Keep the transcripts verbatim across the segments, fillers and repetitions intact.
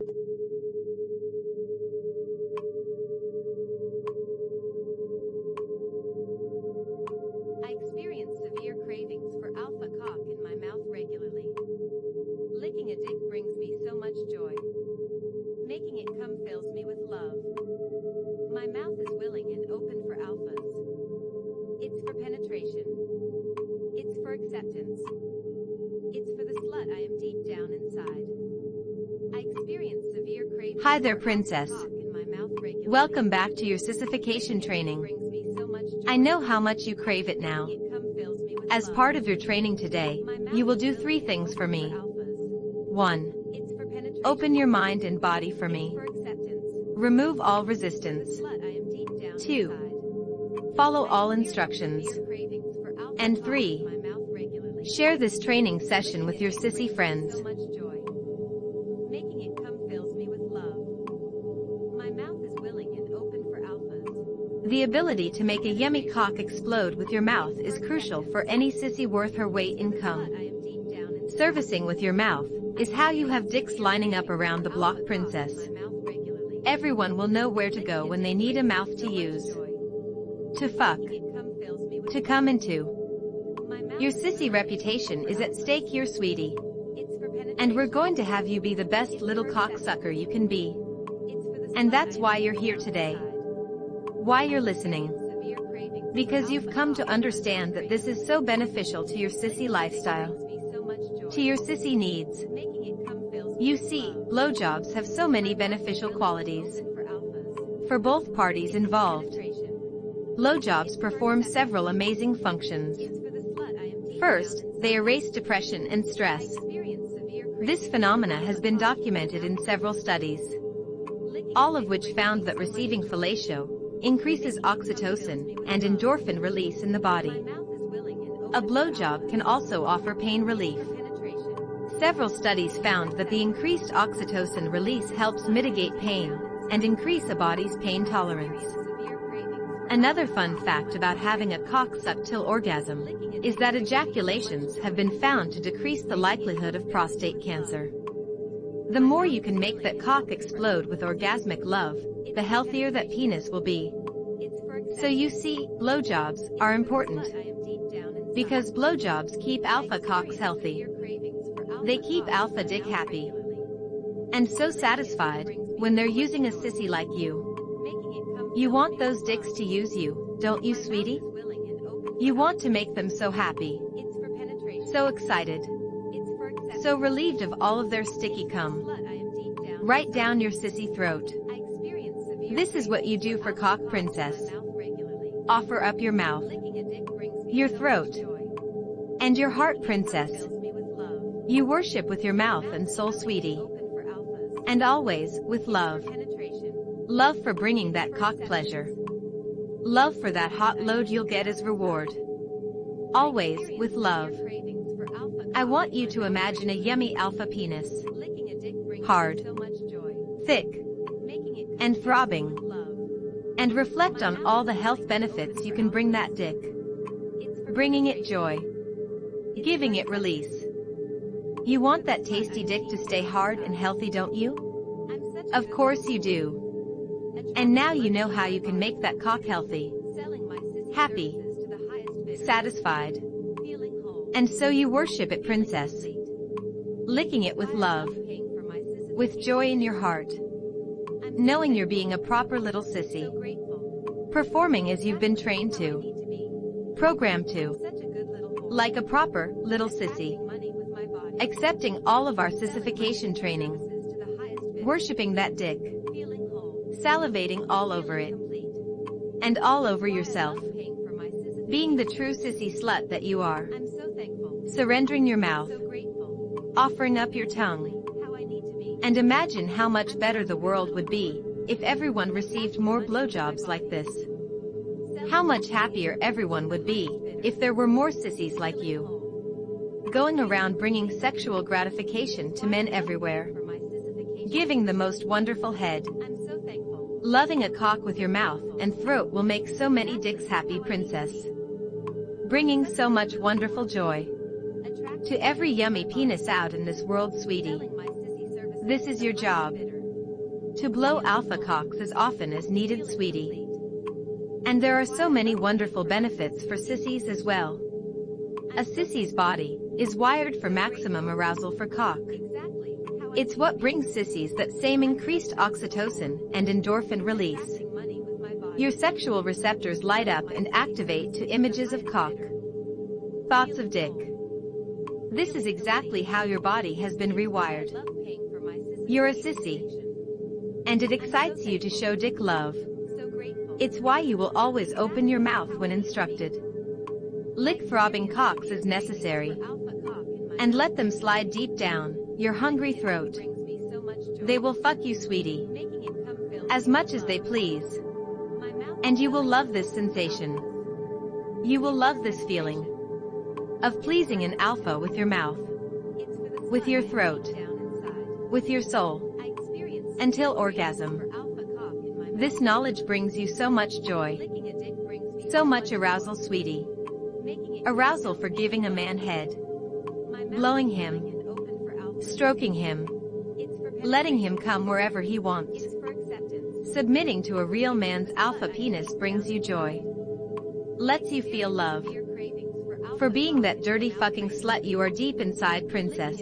I experience severe cravings for alpha cock in my mouth regularly. Licking a dick brings me so much joy. Making it come fills me with love. My mouth is willing and open for alphas. It's for penetration. It's for acceptance. It's for the slut I am deep down inside. I experience severe cravings. Hi there, princess. In my mouth regularly. Welcome back to your sissification training. I know how much you crave it now. As part of your training today, you will do three things for me. one. Open your mind and body for me. Remove all resistance. two. Follow all instructions. And three. Share this training session with your sissy friends. Making it come fills me with love. My mouth is willing and open for alphas. The ability to make a yummy cock explode with your mouth is crucial for any sissy worth her weight in cum. Servicing with your mouth is how you have dicks lining up around the block, princess. Everyone will know where to go when they need a mouth to use. To fuck. To come into. Your sissy reputation is at stake here, sweetie. And we're going to have you be the best little cocksucker you can be. And that's why you're here today. Why you're listening. Because you've come to understand that this is so beneficial to your sissy lifestyle. To your sissy needs. You see, blowjobs have so many beneficial qualities. For both parties involved. Blowjobs perform several amazing functions. First, they erase depression and stress. This phenomena has been documented in several studies, all of which found that receiving fellatio increases oxytocin and endorphin release in the body. A blowjob can also offer pain relief. Several studies found that the increased oxytocin release helps mitigate pain and increase a body's pain tolerance. Another fun fact about having a cock suck till orgasm is that ejaculations have been found to decrease the likelihood of prostate cancer. The more you can make that cock explode with orgasmic love, the healthier that penis will be. So you see, blowjobs are important. Because blowjobs keep alpha cocks healthy. They keep alpha dick happy. And so satisfied when they're using a sissy like you. You want those dicks to use you, don't you, sweetie? You want to make them so happy. So excited. So relieved of all of their sticky cum. Right down your sissy throat. This is what you do for cock, princess. Offer up your mouth, your throat, and your heart, princess. You worship with your mouth and soul, sweetie. And always, with love. Love for bringing that cock pleasure. Love for that hot load you'll get as reward. Always, with love. I want you to imagine a yummy alpha penis. Hard. Thick. And throbbing. And reflect on all the health benefits you can bring that dick. Bringing it joy. Giving it release. You want that tasty dick to stay hard and healthy, don't you? Of course you do. And now you know how you can make that cock healthy, happy, satisfied. And so you worship it, princess. Licking it with love, with joy in your heart. Knowing you're being a proper little sissy. Performing as you've been trained to. Programmed to. Like a proper little sissy. Accepting all of our sissification training. Worshipping that dick. Salivating all over it. And all over yourself. Being the true sissy slut that you are. Surrendering your mouth. Offering up your tongue. And imagine how much better the world would be if everyone received more blowjobs like this. How much happier everyone would be if there were more sissies like you. Going around bringing sexual gratification to men everywhere. Giving the most wonderful head. Loving a cock with your mouth and throat will make so many dicks happy, princess. Bringing so much wonderful joy to every yummy penis out in this world, sweetie. This is your job. To blow alpha cocks as often as needed, sweetie. And there are so many wonderful benefits for sissies as well. A sissy's body is wired for maximum arousal for cock. It's what brings sissies that same increased oxytocin and endorphin release. Your sexual receptors light up and activate to images of cock. Thoughts of dick. This is exactly how your body has been rewired. You're a sissy. And it excites you to show dick love. It's why you will always open your mouth when instructed. Lick throbbing cocks as necessary. And let them slide deep down your hungry throat. They will fuck you, sweetie, as much as they please. And you will love this sensation. You will love this feeling of pleasing an alpha with your mouth, with your throat, with your soul, until orgasm. This knowledge brings you so much joy, so much arousal, sweetie. Arousal for giving a man head, blowing him, stroking him, letting him come wherever he wants. Submitting to a real man's alpha penis brings you joy, lets you feel love. For being that dirty fucking slut you are deep inside, princess.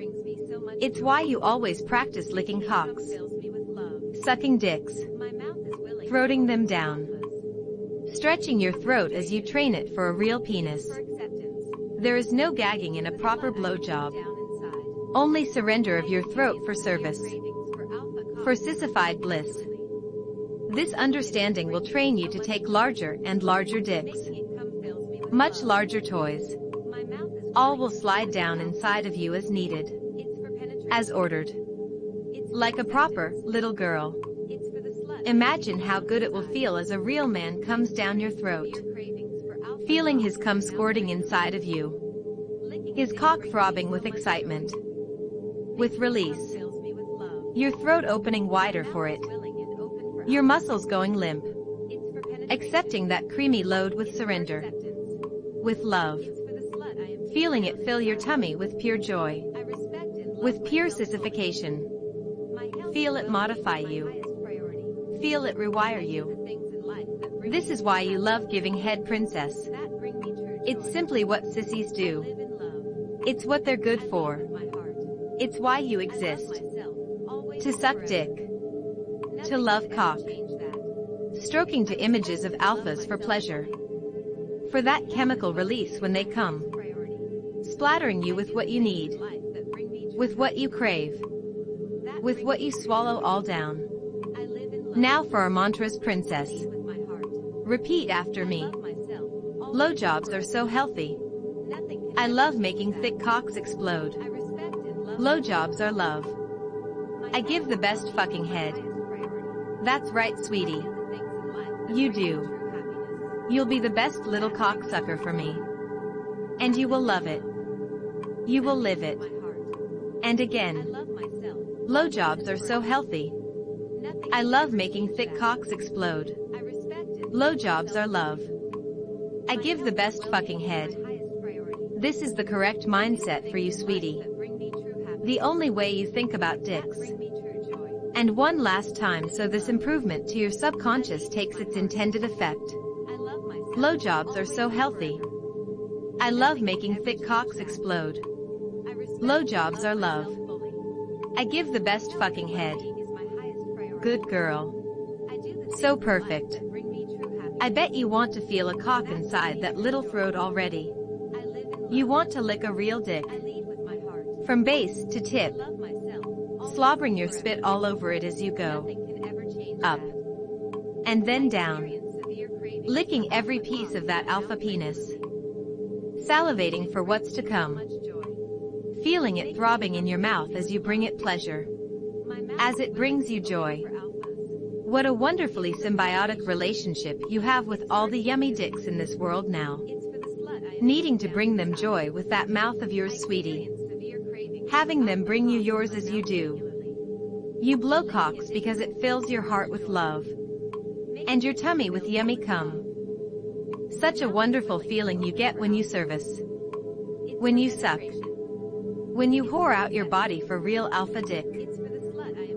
It's why you always practice licking cocks, sucking dicks, throating them down, stretching your throat as you train it for a real penis. There is no gagging in a proper blowjob. Only surrender of your throat for service, for sissified bliss. This understanding will train you to take larger and larger dicks, much larger toys. All will slide down inside of you as needed, as ordered, like a proper little girl. Imagine how good it will feel as a real man comes down your throat, feeling his cum squirting inside of you, his cock throbbing with excitement, with release, your throat opening wider for it, your muscles going limp, accepting that creamy load with surrender, with love, feeling it fill your tummy with pure joy, with pure sissification. Feel it modify you, feel it rewire you. This is why you love giving head, princess. It's simply what sissies do. It's what they're good for. It's why you exist. To suck dick. To love cock. Stroking to images of alphas for pleasure. For that chemical release when they come. Splattering you with what you need. With what you crave. With what you swallow all down. Now for our mantras, princess. Repeat after me. Blowjobs are so healthy. I love making thick cocks explode. Blowjobs are love. I give the best fucking head. That's right, sweetie. You do. You'll be the best little cocksucker for me. And you will love it. You will live it. And again. Blowjobs are so healthy. I love making thick cocks explode. Blowjobs are love. I give the best fucking head. This is the correct mindset for you, sweetie. The only way you think about dicks. And one last time so this improvement to your subconscious takes its intended effect. Blowjobs are so healthy. I love making thick cocks explode. Blowjobs are love. I give the best fucking head. Good girl. So perfect. I bet you want to feel a cock inside that little throat already. You want to lick a real dick. From base to tip. Slobbering your spit all over it as you go. Up. And then down. Licking every piece of that alpha penis. Salivating for what's to come. Feeling it throbbing in your mouth as you bring it pleasure. As it brings you joy. What a wonderfully symbiotic relationship you have with all the yummy dicks in this world now. Needing to bring them joy with that mouth of yours, sweetie. Having them bring you yours as you do. You blow cocks because it fills your heart with love. And your tummy with yummy cum. Such a wonderful feeling you get when you service. When you suck. When you whore out your body for real alpha dick.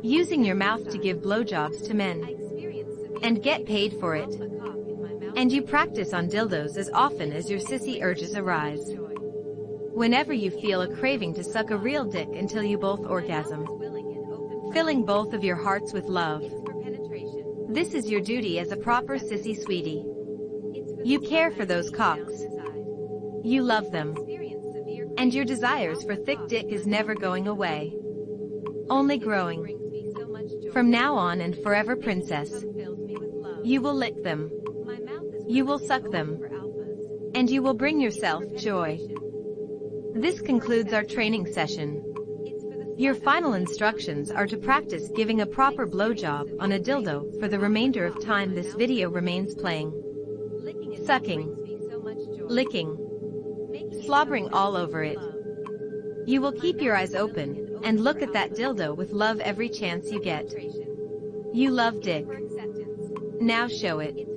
using your mouth to give blowjobs to men, and get paid for it. And you practice on dildos as often as your sissy urges arise. Whenever you feel a craving to suck a real dick until you both orgasm, filling both of your hearts with love. This is your duty as a proper sissy sweetie. You care for those cocks. You love them. And your desires for thick dick is never going away. Only growing. From now on and forever, princess. You will lick them. You will suck them. And you will bring yourself joy. This concludes our training session. Your final instructions are to practice giving a proper blowjob on a dildo for the remainder of time this video remains playing. Sucking. Licking. Slobbering all over it. You will keep your eyes open and look at that dildo with love every chance you get. You love dick. Now show it.